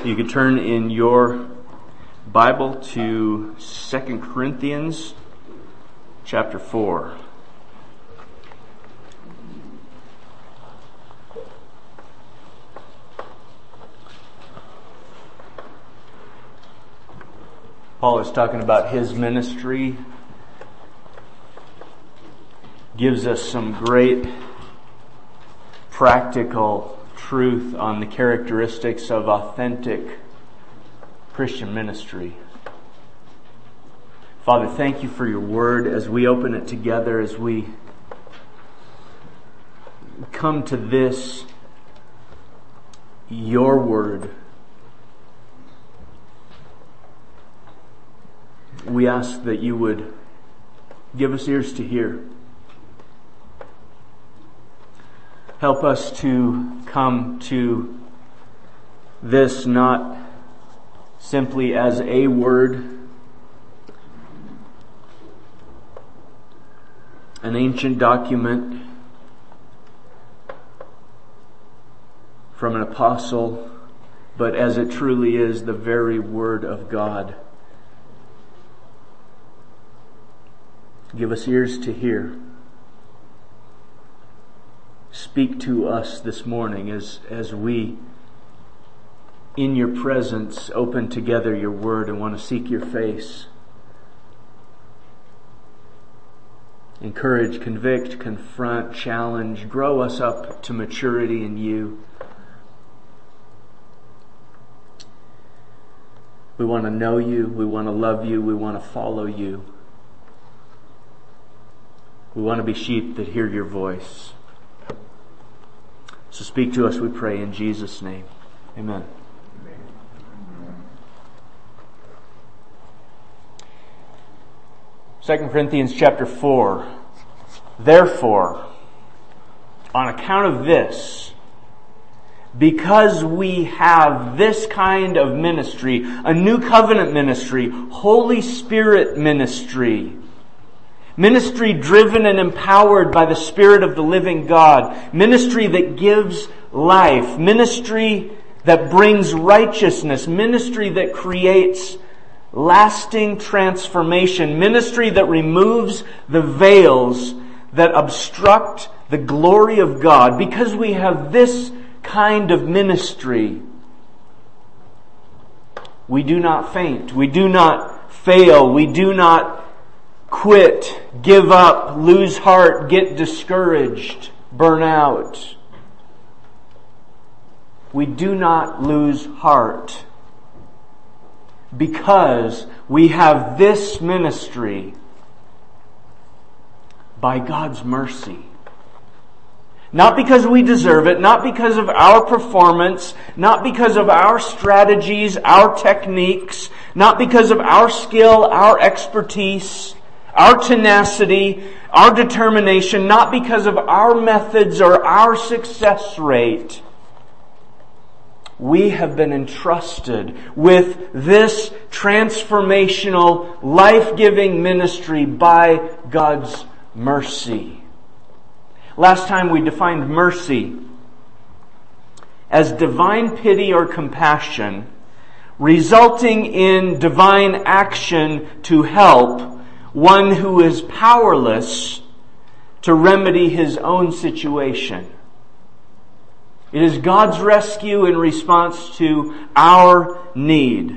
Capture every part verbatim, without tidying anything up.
You could turn in your Bible to Second Corinthians chapter four. Paul is talking about his ministry, gives us some great practical truth on the characteristics of authentic Christian ministry. Father, thank you for your word as we open it together, as we come to this, your word. We ask that you would give us ears to hear. Help us to come to this not simply as a word, an ancient document from an apostle, but as it truly is the very word of God. Give us ears to hear. Speak to us this morning as, as we, in your presence, open together your word and want to seek your face. Encourage, convict, confront, challenge, grow us up to maturity in you. We want to know you, we want to love you, we want to follow you. We want to be sheep that hear your voice. So speak to us, we pray, in Jesus' name. Amen. Second Corinthians chapter four. Therefore, on account of this, because we have this kind of ministry, a new covenant ministry, Holy Spirit ministry, ministry driven and empowered by the Spirit of the living God. Ministry that gives life. Ministry that brings righteousness. Ministry that creates lasting transformation. Ministry that removes the veils that obstruct the glory of God. Because we have this kind of ministry, we do not faint. We do not fail. We do not quit, give up, lose heart, get discouraged, burn out. We do not lose heart because we have this ministry by God's mercy. Not because we deserve it, not because of our performance, not because of our strategies, our techniques, not because of our skill, our expertise, our tenacity, our determination, not because of our methods or our success rate. We have been entrusted with this transformational, life-giving ministry by God's mercy. Last time we defined mercy as divine pity or compassion, resulting in divine action to help one who is powerless to remedy his own situation. It is God's rescue in response to our need.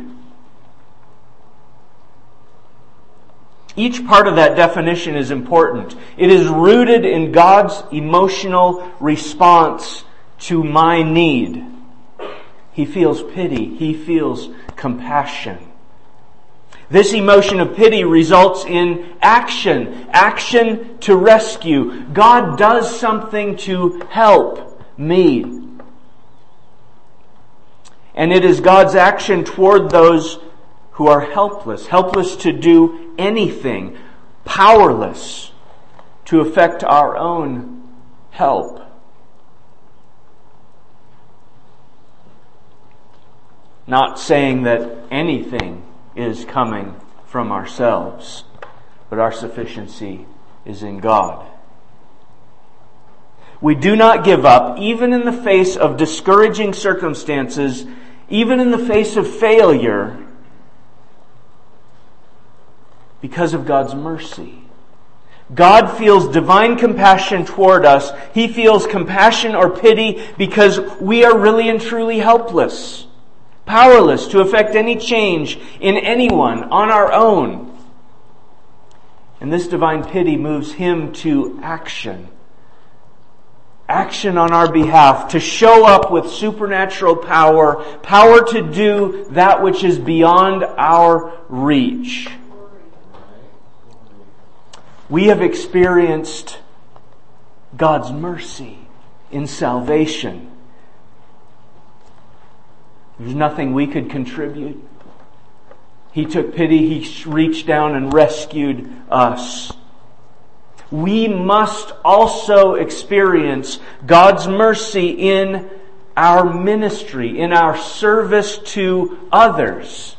Each part of that definition is important. It is rooted in God's emotional response to my need. He feels pity. He feels compassion. This emotion of pity results in action. Action to rescue. God does something to help me. And it is God's action toward those who are helpless. Helpless to do anything. Powerless to effect our own help. Not saying that anything is coming from ourselves, but our sufficiency is in God. We do not give up, even in the face of discouraging circumstances, even in the face of failure, because of God's mercy. God feels divine compassion toward us. He feels compassion or pity because we are really and truly helpless, powerless to effect any change in anyone on our own. And this divine pity moves Him to action. Action on our behalf, to show up with supernatural power, power to do that which is beyond our reach. We have experienced God's mercy in salvation. There's nothing we could contribute. He took pity, He reached down and rescued us. We must also experience God's mercy in our ministry, in our service to others.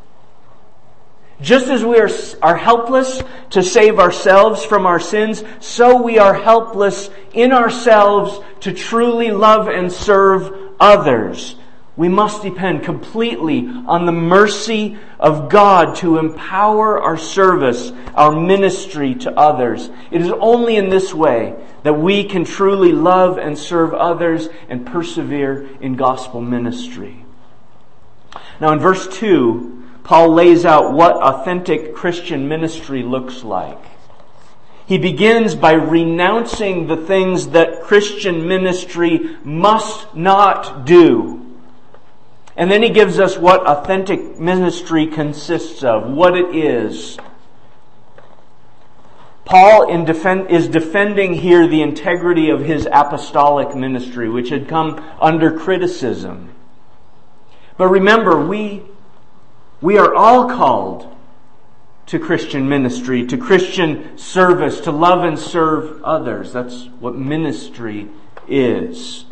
Just as we are, are helpless to save ourselves from our sins, so we are helpless in ourselves to truly love and serve others. We must depend completely on the mercy of God to empower our service, our ministry to others. It is only in this way that we can truly love and serve others and persevere in gospel ministry. Now in verse two, Paul lays out what authentic Christian ministry looks like. He begins by renouncing the things that Christian ministry must not do. And then he gives us what authentic ministry consists of, what it is. Paul in defend, is defending here the integrity of his apostolic ministry, which had come under criticism. But remember, we We are all called to Christian ministry, to Christian service, to love and serve others. That's what ministry is.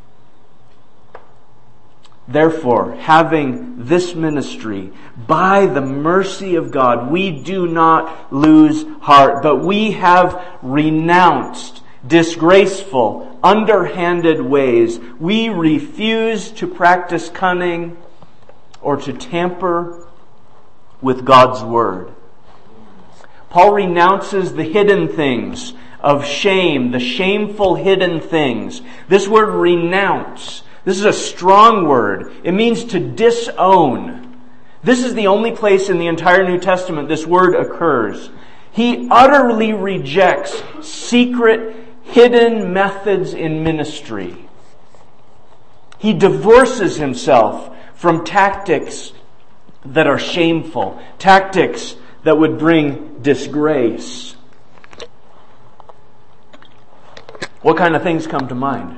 Therefore, having this ministry, by the mercy of God, we do not lose heart, but we have renounced disgraceful, underhanded ways. We refuse to practice cunning or to tamper with God's Word. Paul renounces the hidden things of shame, the shameful hidden things. This word renounce, this is a strong word. It means to disown. This is the only place in the entire New Testament this word occurs. He utterly rejects secret, hidden methods in ministry. He divorces himself from tactics that are shameful, tactics that would bring disgrace. What kind of things come to mind?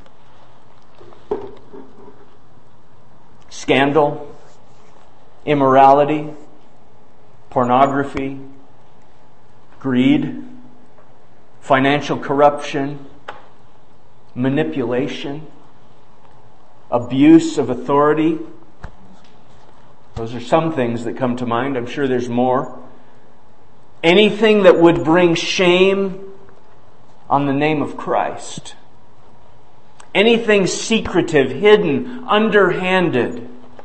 Scandal, immorality, pornography, greed, financial corruption, manipulation, abuse of authority. Those are some things that come to mind. I'm sure there's more. Anything that would bring shame on the name of Christ. Anything secretive, hidden, underhanded.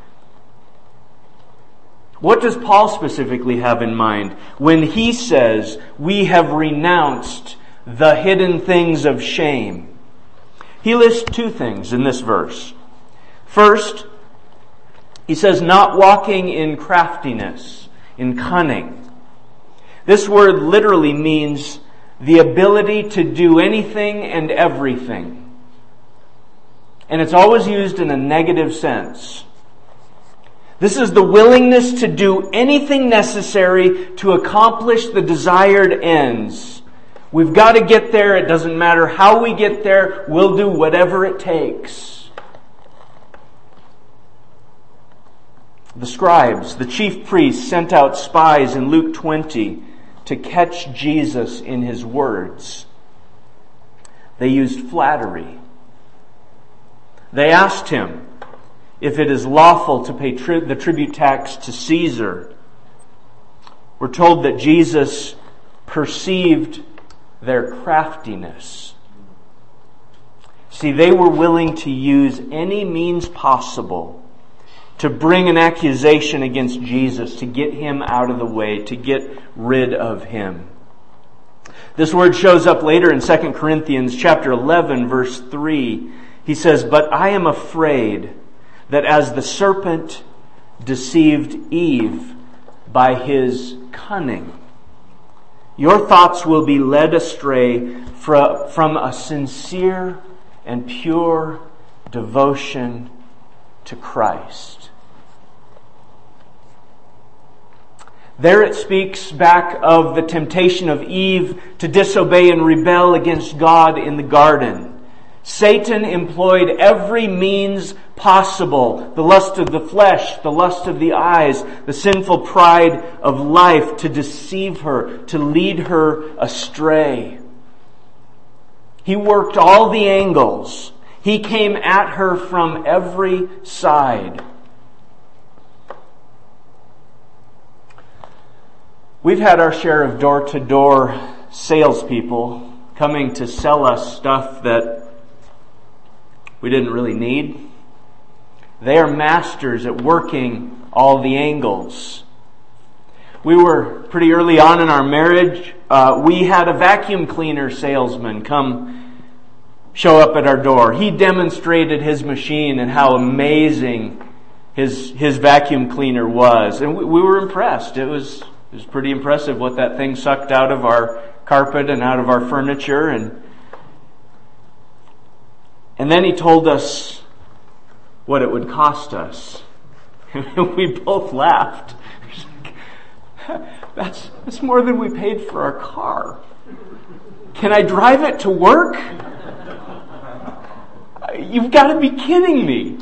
What does Paul specifically have in mind when he says we have renounced the hidden things of shame? He lists two things in this verse. First, he says not walking in craftiness, in cunning. This word literally means the ability to do anything and everything. And it's always used in a negative sense. This is the willingness to do anything necessary to accomplish the desired ends. We've got to get there. It doesn't matter how we get there. We'll do whatever it takes. The scribes, the chief priests, sent out spies in Luke twenty to catch Jesus in his words. They used flattery. They asked him if it is lawful to pay tri- the tribute tax to Caesar. We're told that Jesus perceived their craftiness. See, they were willing to use any means possible to bring an accusation against Jesus, to get him out of the way, to get rid of him. This word shows up later in Second Corinthians chapter eleven, verse three. He says, "But I am afraid that as the serpent deceived Eve by his cunning, your thoughts will be led astray from a sincere and pure devotion to Christ." There it speaks back of the temptation of Eve to disobey and rebel against God in the garden. Satan employed every means possible, the lust of the flesh, the lust of the eyes, the sinful pride of life, to deceive her, to lead her astray. He worked all the angles. He came at her from every side. We've had our share of door-to-door salespeople coming to sell us stuff that we didn't really need. They are masters at working all the angles. We were pretty early on in our marriage. Uh, we had a vacuum cleaner salesman come show up at our door. He demonstrated his machine and how amazing his his vacuum cleaner was, and we, we were impressed. It was it was pretty impressive what that thing sucked out of our carpet and out of our furniture, and and then he told us what it would cost us. We both laughed. That's, that's more than we paid for our car. Can I drive it to work? You've got to be kidding me.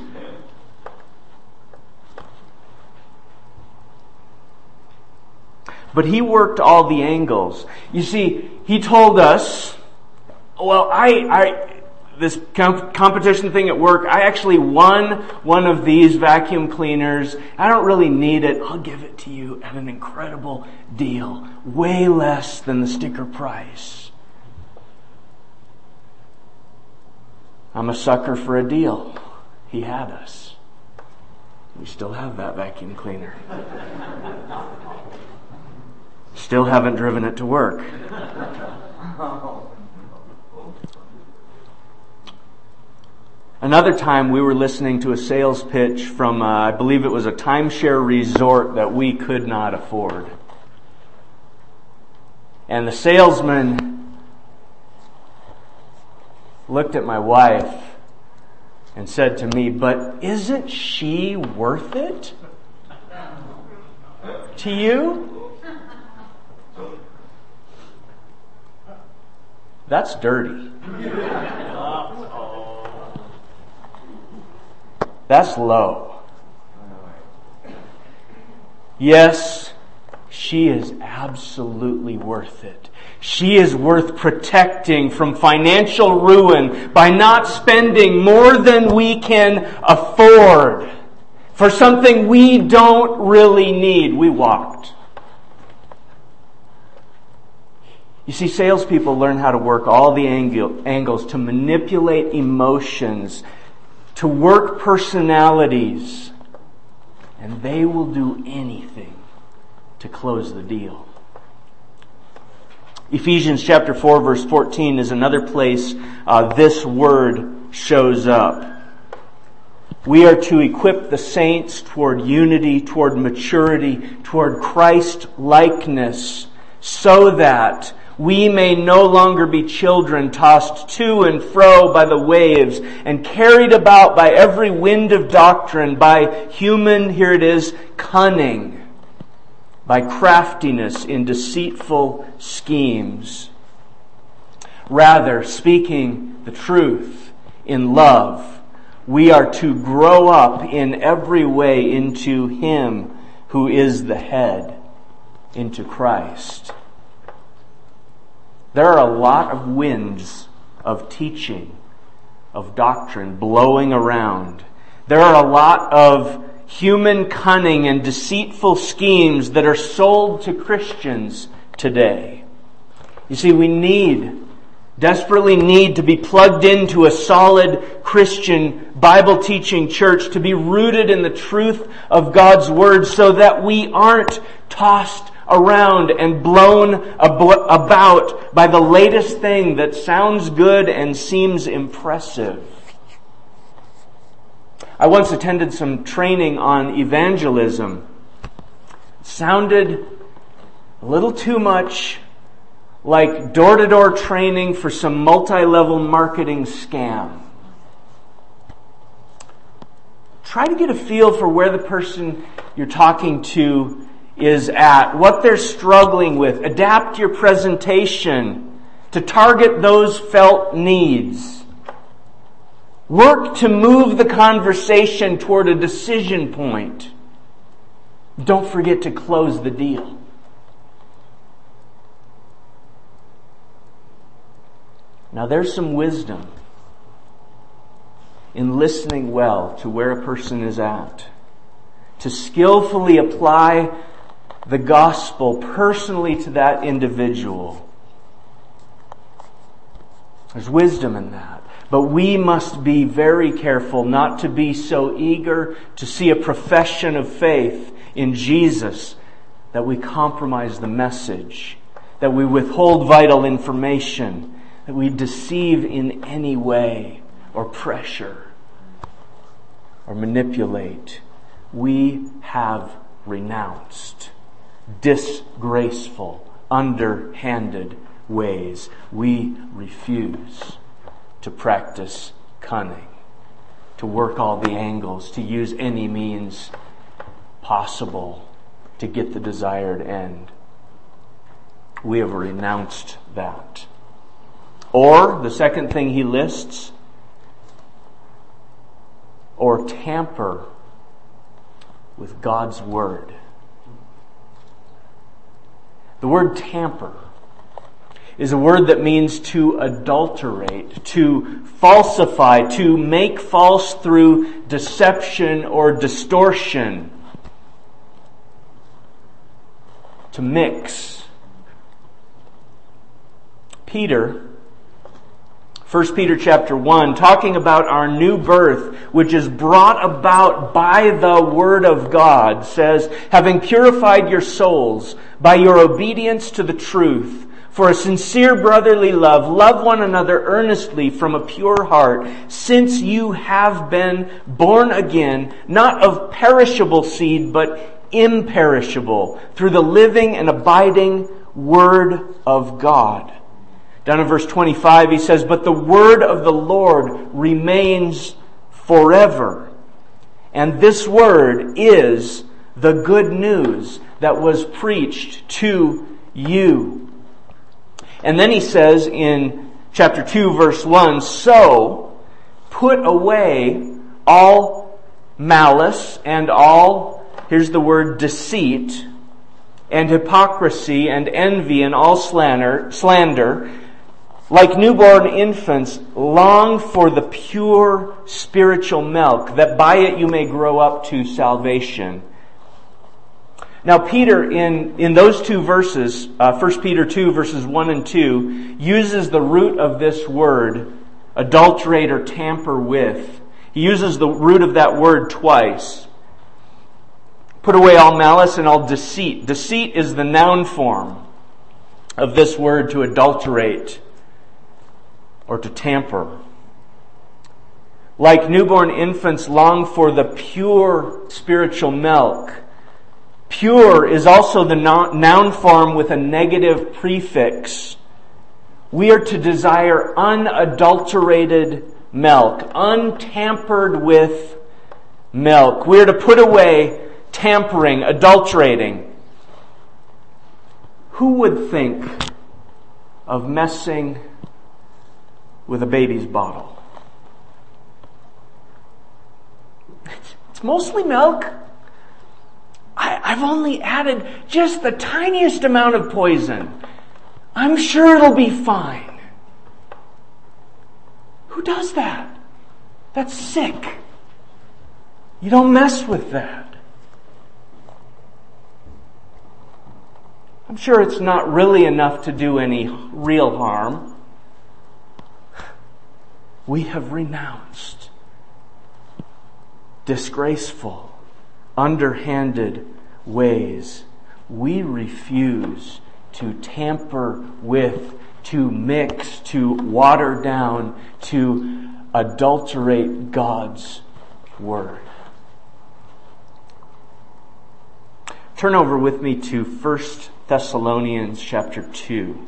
But he worked all the angles. You see, he told us, well, I, I, this comp- competition thing at work, I actually won one of these vacuum cleaners. I don't really need it. I'll give it to you at an incredible deal. Way less than the sticker price. I'm a sucker for a deal. He had us. We still have that vacuum cleaner. Still haven't driven it to work. Another time we were listening to a sales pitch from, uh, I believe it was a timeshare resort that we could not afford. And the salesman looked at my wife and said to me, "But isn't she worth it to you?" That's dirty. That's low. Yes, she is absolutely worth it. She is worth protecting from financial ruin by not spending more than we can afford for something we don't really need. We walked. You see, salespeople learn how to work all the angle, angles to manipulate emotions, to work personalities, and they will do anything to close the deal. Ephesians chapter four verse fourteen is another place uh, this word shows up. We are to equip the saints toward unity, toward maturity, toward Christ likeness, so that we may no longer be children tossed to and fro by the waves and carried about by every wind of doctrine, by human, here it is, cunning, by craftiness in deceitful schemes. Rather, speaking the truth in love, we are to grow up in every way into Him who is the head, into Christ. There are a lot of winds of teaching, of doctrine blowing around. There are a lot of human cunning and deceitful schemes that are sold to Christians today. You see, we need desperately need to be plugged into a solid Christian Bible-teaching church, to be rooted in the truth of God's Word so that we aren't tossed around and blown ab- about by the latest thing that sounds good and seems impressive. I once attended some training on evangelism. It sounded a little too much like door-to-door training for some multi-level marketing scam. Try to get a feel for where the person you're talking to is at, what they're struggling with. Adapt your presentation to target those felt needs. Work to move the conversation toward a decision point. Don't forget to close the deal. Now there's some wisdom in listening well to where a person is at, to skillfully apply the gospel personally to that individual. There's wisdom in that. But we must be very careful not to be so eager to see a profession of faith in Jesus that we compromise the message, that we withhold vital information, that we deceive in any way or pressure or manipulate. We have renounced disgraceful, underhanded ways. We refuse to practice cunning, to work all the angles, to use any means possible to get the desired end. We have renounced that. Or, the second thing he lists, or tamper with God's Word. The word tamper is a word that means to adulterate, to falsify, to make false through deception or distortion, to mix. Peter, First Peter chapter one, talking about our new birth, which is brought about by the Word of God, says, having purified your souls by your obedience to the truth, for a sincere brotherly love, love one another earnestly from a pure heart, since you have been born again, not of perishable seed, but imperishable, through the living and abiding Word of God. Down in verse twenty-five, he says, but the word of the Lord remains forever. And this word is the good news that was preached to you. And then he says in chapter two, verse one, so put away all malice and all, here's the word, deceit, and hypocrisy and envy and all slander, slander. Like newborn infants, long for the pure spiritual milk, that by it you may grow up to salvation. Now Peter, in, in those two verses, uh, First Peter two, verses one and two, uses the root of this word, adulterate or tamper with. He uses the root of that word twice. Put away all malice and all deceit. Deceit is the noun form of this word, to adulterate or to tamper. Like newborn infants long for the pure spiritual milk. Pure is also the noun form with a negative prefix. We are to desire unadulterated milk, untampered with milk. We are to put away tampering, adulterating. Who would think of messing with a baby's bottle? It's mostly milk. I, I've only added just the tiniest amount of poison. I'm sure it'll be fine. Who does that? That's sick. You don't mess with that. I'm sure it's not really enough to do any real harm. we have renounced disgraceful, underhanded ways. We refuse to tamper with, to mix, to water down, to adulterate God's Word. Turn over with me to First Thessalonians chapter two.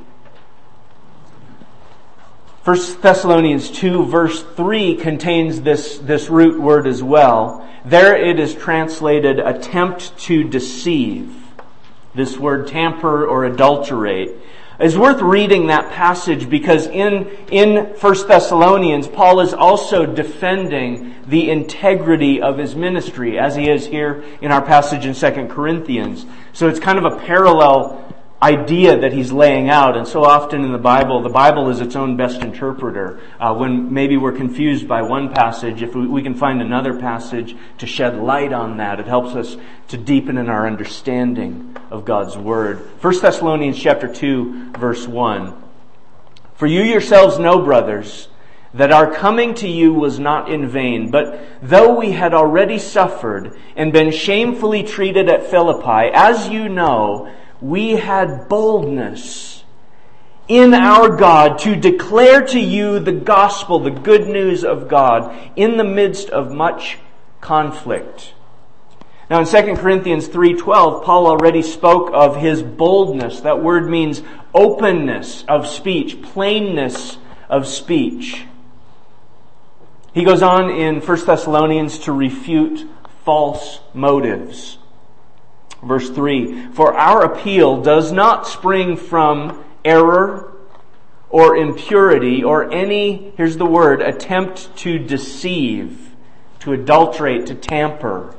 First Thessalonians two verse three contains this, this root word as well. There it is translated attempt to deceive. This word tamper or adulterate. It's worth reading that passage because in, in First Thessalonians, Paul is also defending the integrity of his ministry as he is here in our passage in Second Corinthians. So it's kind of a parallel idea that he's laying out. And so often in the Bible, the Bible is its own best interpreter. Uh, when maybe we're confused by one passage, if we, we can find another passage to shed light on that, it helps us to deepen in our understanding of God's Word. First Thessalonians chapter two, verse one. For you yourselves know, brothers, that our coming to you was not in vain, but though we had already suffered and been shamefully treated at Philippi, as you know, we had boldness in our God to declare to you the gospel, the good news of God, in the midst of much conflict. Now in Second Corinthians three twelve, Paul already spoke of his boldness. That word means openness of speech, plainness of speech. He goes on in First Thessalonians to refute false motives. Verse three, for our appeal does not spring from error or impurity or any, here's the word, attempt to deceive, to adulterate, to tamper.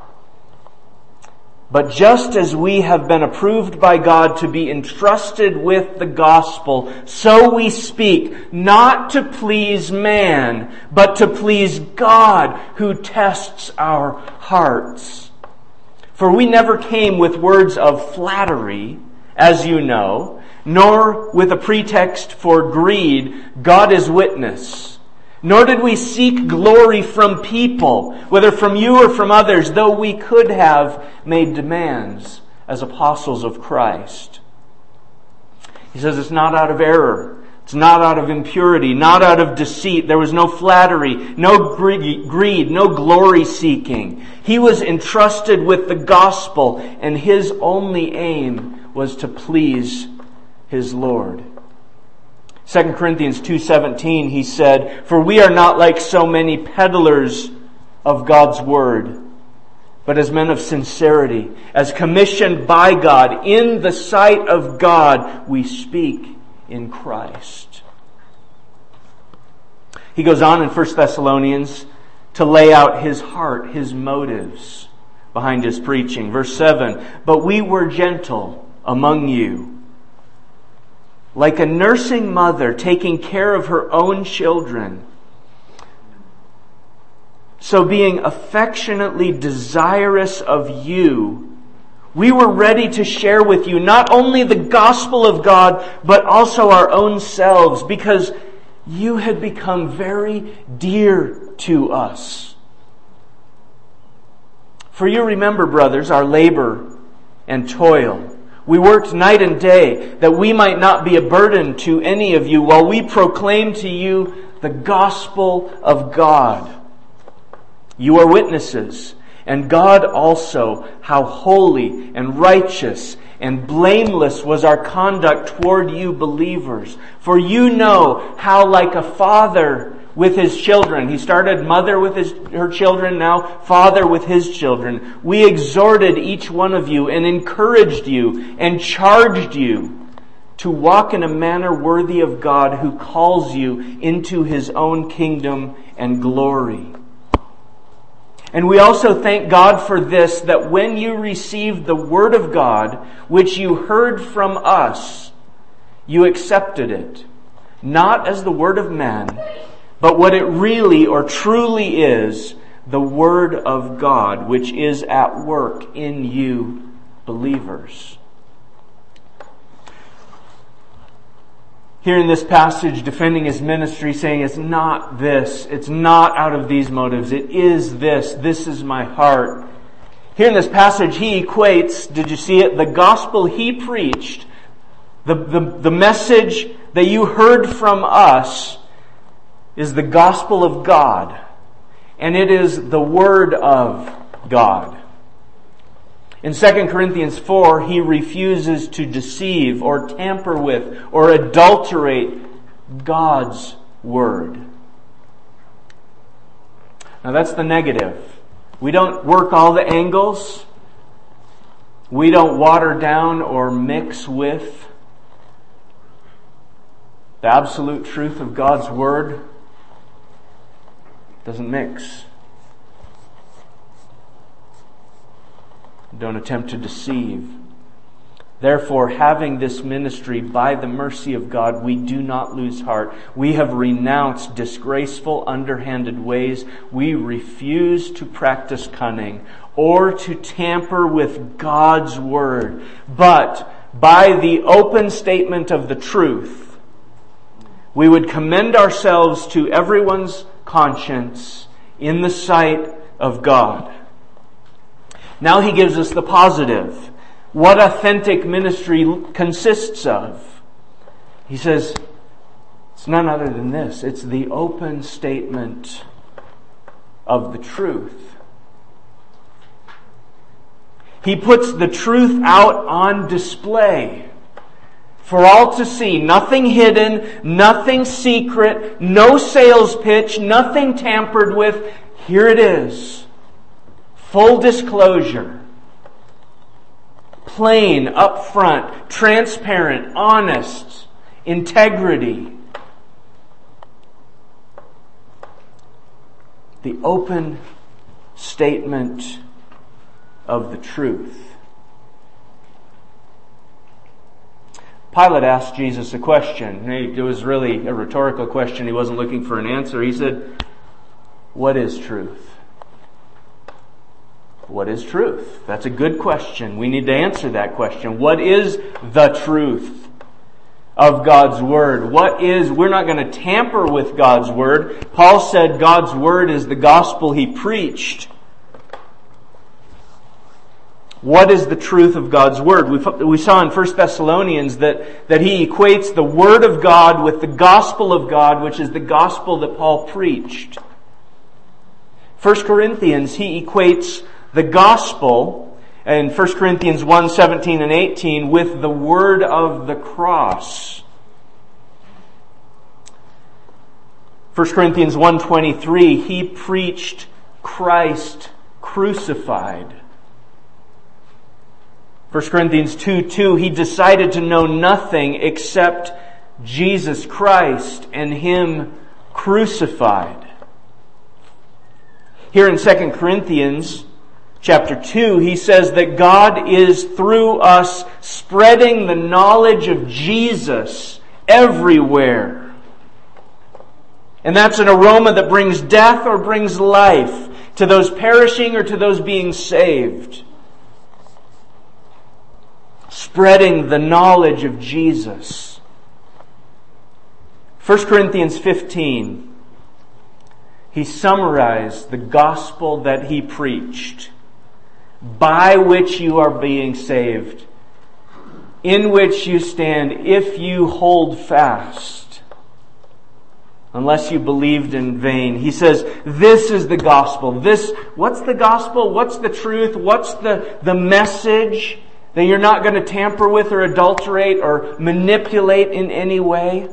But just as we have been approved by God to be entrusted with the gospel, so we speak, not to please man, but to please God who tests our hearts. For we never came with words of flattery, as you know, nor with a pretext for greed, God is witness. Nor did we seek glory from people, whether from you or from others, though we could have made demands as apostles of Christ. He says it's not out of error. It's not out of impurity, not out of deceit. There was no flattery, no greed, no glory seeking. He was entrusted with the gospel, and his only aim was to please his Lord. Second Corinthians two seventeen, he said, for we are not like so many peddlers of God's word, but as men of sincerity, as commissioned by God, in the sight of God, we speak in Christ. He goes on in First Thessalonians to lay out his heart, his motives behind his preaching. Verse seven, but we were gentle among you, like a nursing mother taking care of her own children. So being affectionately desirous of you, we were ready to share with you not only the gospel of God, but also our own selves, because you had become very dear to us. For you remember, brothers, our labor and toil. We worked night and day that we might not be a burden to any of you while we proclaim to you the gospel of God. You are witnesses, and God also, how holy and righteous and blameless was our conduct toward you believers. For you know how, like a father with his children, he started mother with his, her children, now father with his children, we exhorted each one of you and encouraged you and charged you to walk in a manner worthy of God who calls you into his own kingdom and glory. And we also thank God for this, that when you received the word of God, which you heard from us, you accepted it, not as the word of man, but what it really or truly is, the word of God, which is at work in you believers. here in this passage defending his ministry, saying it's not this, it's not out of these motives, it is this, this is my heart. Here in this passage he equates, did you see it, the gospel he preached, the, the, the message that you heard from us is the gospel of God, and it is the word of God. In Second Corinthians four, he refuses to deceive or tamper with or adulterate God's word. Now that's the negative. We don't work all the angles. We don't water down or mix with the absolute truth of God's word. It doesn't mix. Don't attempt to deceive. Therefore, having this ministry by the mercy of God, we do not lose heart. We have renounced disgraceful, underhanded ways. We refuse to practice cunning or to tamper with God's word. But by the open statement of the truth, we would commend ourselves to everyone's conscience in the sight of God. Now he gives us the positive. What authentic ministry consists of. He says, it's none other than this. It's the open statement of the truth. He puts the truth out on display for all to see. Nothing hidden, nothing secret, no sales pitch, nothing tampered with. Here it is. Full disclosure. Plain, upfront, transparent, honest, integrity. The open statement of the truth. Pilate asked Jesus a question. It was really a rhetorical question. He wasn't looking for an answer. He said, "What is truth?" What is truth? That's a good question. We need to answer that question. What is the truth of God's Word? What is, we're not going to tamper with God's Word. Paul said God's Word is the gospel he preached. What is the truth of God's Word? We, we saw in First Thessalonians that, that he equates the Word of God with the gospel of God, which is the gospel that Paul preached. First Corinthians, he equates the gospel in First Corinthians one, seventeen and eighteen with the word of the cross. First Corinthians one twenty-three, he preached Christ crucified. First Corinthians two two, he decided to know nothing except Jesus Christ and Him crucified. Here in Second Corinthians chapter two, he says that God is through us spreading the knowledge of Jesus everywhere. And that's an aroma that brings death or brings life to those perishing or to those being saved. Spreading the knowledge of Jesus. First Corinthians fifteen, he summarized the gospel that he preached, by which you are being saved, in which you stand if you hold fast, unless you believed in vain. He says, this is the gospel. This, what's the gospel? What's the truth? What's the, the message that you're not going to tamper with or adulterate or manipulate in any way?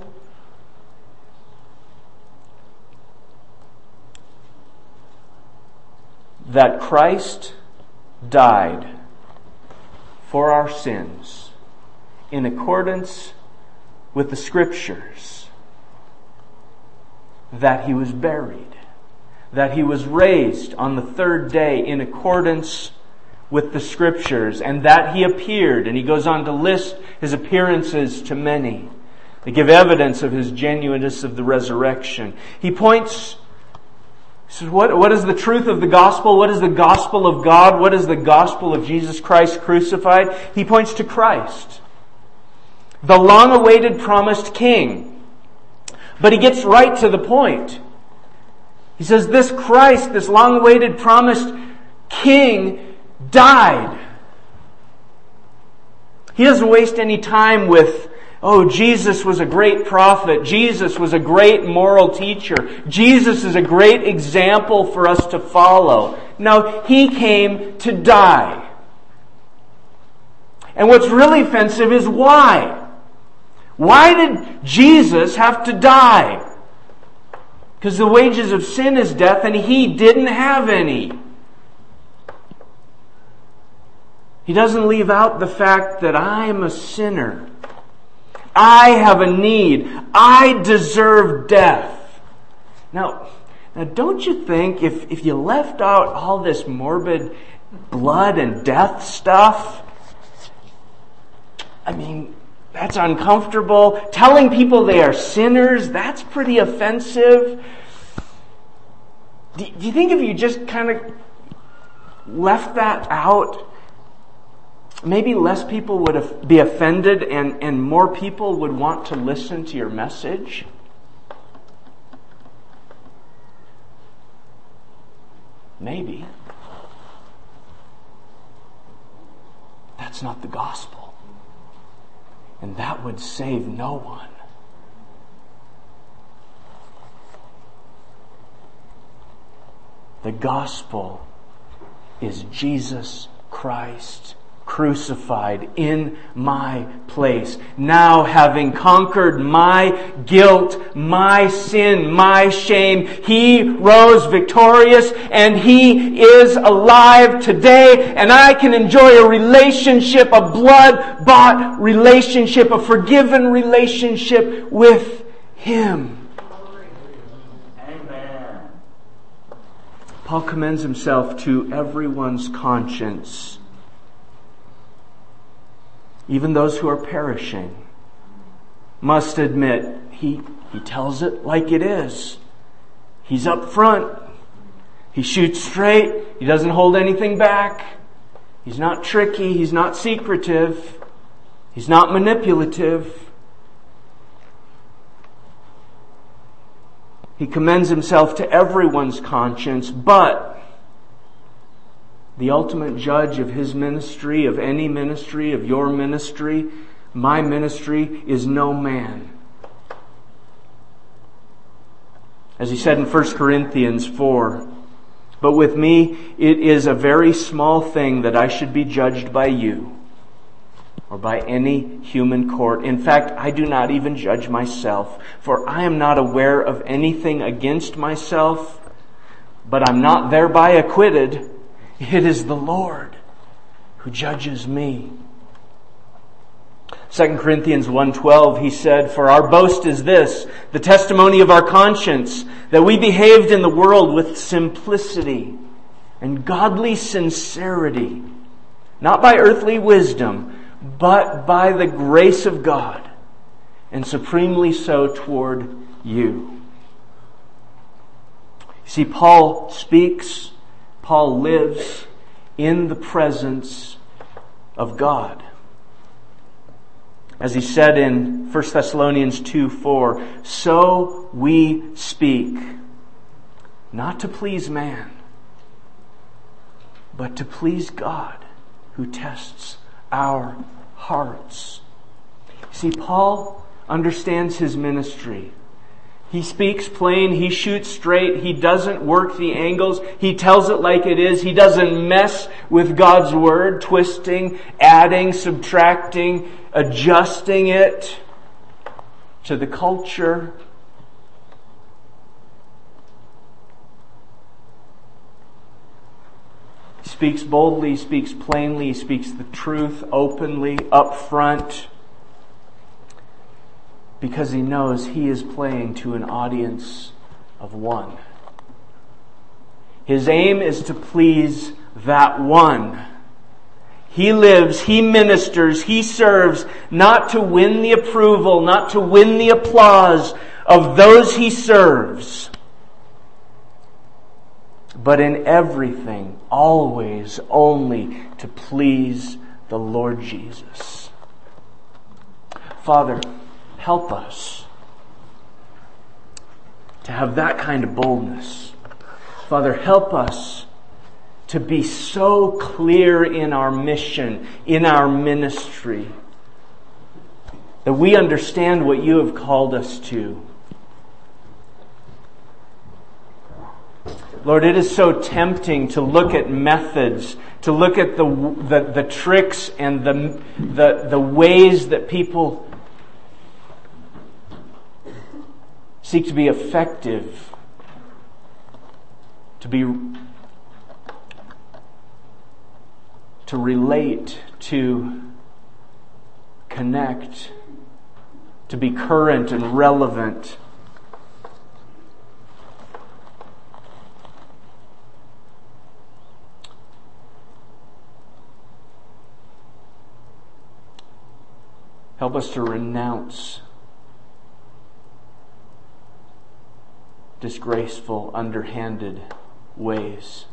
That Christ died for our sins in accordance with the Scriptures, that He was buried, that He was raised on the third day in accordance with the Scriptures, and that He appeared, and he goes on to list His appearances to many. They give evidence of His genuineness of the resurrection. He points He says, what, what is the truth of the gospel? What is the gospel of God? What is the gospel of Jesus Christ crucified? He points to Christ. the long-awaited promised king. But he gets right to the point. He says, this Christ, this long-awaited promised king, died. He doesn't waste any time with, oh, Jesus was a great prophet. Jesus was a great moral teacher. Jesus is a great example for us to follow. No, He came to die. And what's really offensive is why? Why did Jesus have to die? Because the wages of sin is death, and He didn't have any. He doesn't leave out the fact that I am a sinner. I have a need. I deserve death. Now, now don't you think if, if you left out all this morbid blood and death stuff, I mean, that's uncomfortable. Telling people they are sinners, that's pretty offensive. Do, do you think if you just kind of left that out, maybe less people would be offended and, and more people would want to listen to your message? Maybe. That's not the gospel. And that would save no one. The gospel is Jesus Christ crucified in my place. Now, having conquered my guilt, my sin, my shame, He rose victorious and He is alive today, and I can enjoy a relationship, a blood-bought relationship, a forgiven relationship with Him. Amen. Paul commends himself to everyone's conscience. Even those who are perishing must admit, he, he tells it like it is. He's up front. He shoots straight. He doesn't hold anything back. He's not tricky. He's not secretive. He's not manipulative. He commends himself to everyone's conscience, but the ultimate judge of his ministry, of any ministry, of your ministry, my ministry, is no man. As he said in First Corinthians four, but with me it is a very small thing that I should be judged by you or by any human court. In fact, I do not even judge myself, for I am not aware of anything against myself, but I'm not thereby acquitted. It is the Lord who judges me. Second Corinthians one twelve, he said, for our boast is this, the testimony of our conscience, that we behaved in the world with simplicity and godly sincerity, not by earthly wisdom, but by the grace of God, and supremely so toward you. See, Paul speaks, Paul lives in the presence of God. As he said in First Thessalonians two four, so we speak, not to please man, but to please God, who tests our hearts. See, Paul understands his ministry. He speaks plain, he shoots straight, he doesn't work the angles, he tells it like it is, he doesn't mess with God's word, twisting, adding, subtracting, adjusting it to the culture. He speaks boldly, he speaks plainly, he speaks the truth openly, up front, because he knows he is playing to an audience of one. His aim is to please that one. He lives, he ministers, he serves, not to win the approval, not to win the applause of those he serves, but in everything, always, only to please the Lord Jesus. Father, help us to have that kind of boldness. Father, help us to be so clear in our mission, in our ministry, that we understand what you have called us to. Lord, it is so tempting to look at methods, to look at the the, the tricks and the, the the ways that people seek to be effective, to be to relate, to connect, to be current and relevant. Help us to renounce disgraceful, underhanded ways.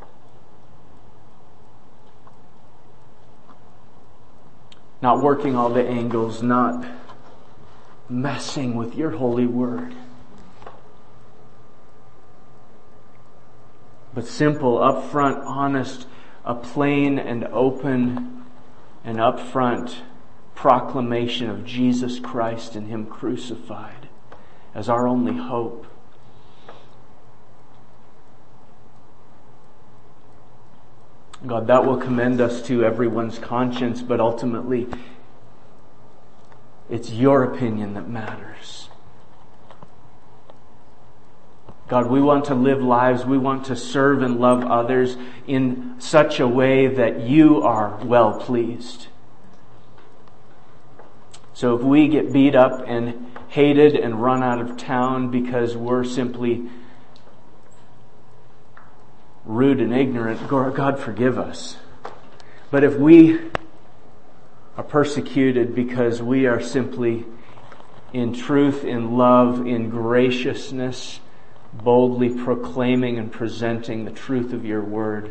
Not working all the angles, not messing with your holy word. But simple, upfront, honest, a plain and open and upfront proclamation of Jesus Christ and Him crucified as our only hope. God, that will commend us to everyone's conscience, but ultimately it's your opinion that matters. God, we want to live lives, we want to serve and love others in such a way that you are well pleased. So if we get beat up and hated and run out of town because we're simply rude and ignorant, God forgive us. But if we are persecuted because we are simply in truth, in love, in graciousness, boldly proclaiming and presenting the truth of your word,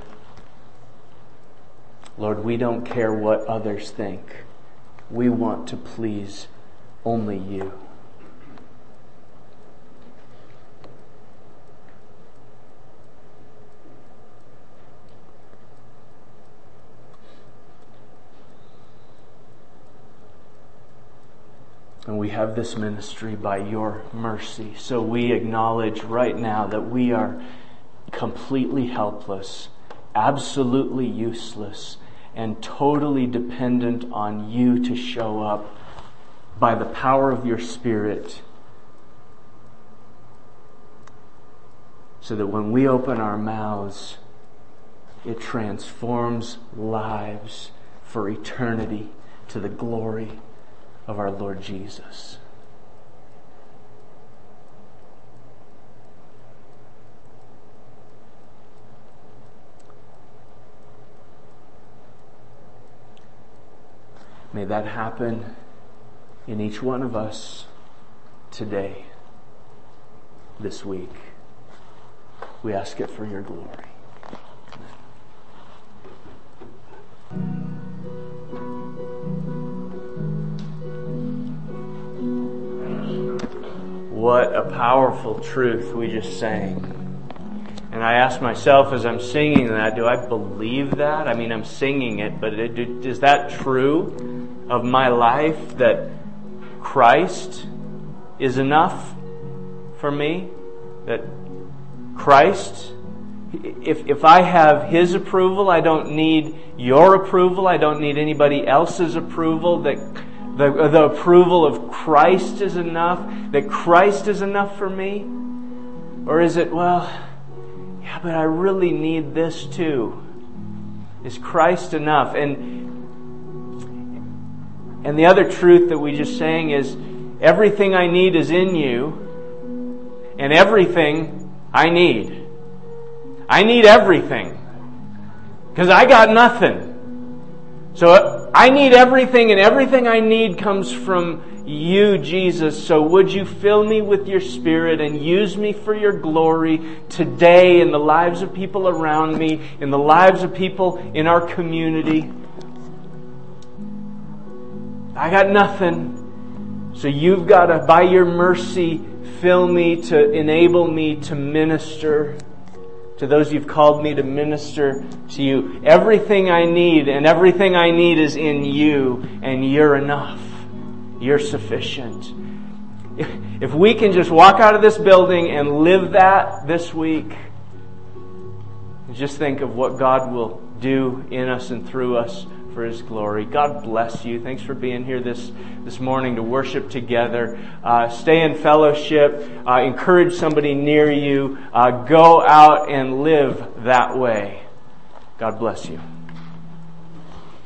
Lord, we don't care what others think. We want to please only you. And we have this ministry by your mercy. So we acknowledge right now that we are completely helpless, absolutely useless, and totally dependent on you to show up by the power of your Spirit, so that when we open our mouths, it transforms lives for eternity to the glory of our Lord Jesus. May that happen in each one of us today, this week. We ask it for your glory. What a powerful truth we just sang. And I ask myself as I'm singing that, do I believe that? I mean, I'm singing it, but it, is that true of my life, that Christ is enough for me? That Christ, if if I have His approval, I don't need your approval, I don't need anybody else's approval, that the, the approval of Christ is enough, that Christ is enough for me? Or is it, well, yeah, but I really need this too. Is Christ enough? And And the other truth that we just sang is, everything I need is in you, and everything I need. I need everything, because I got nothing. So I need everything, and everything I need comes from you, Jesus. So would you fill me with your Spirit and use me for your glory today in the lives of people around me, in the lives of people in our community. I got nothing. So you've got to, by your mercy, fill me to enable me to minister to those you've called me to minister to you. Everything I need, and everything I need is in you, and you're enough. You're sufficient. If we can just walk out of this building and live that this week, just think of what God will do in us and through us for His glory. God bless you. Thanks for being here this, this morning to worship together. Uh, stay in fellowship. Uh, encourage somebody near you. Uh, go out and live that way. God bless you.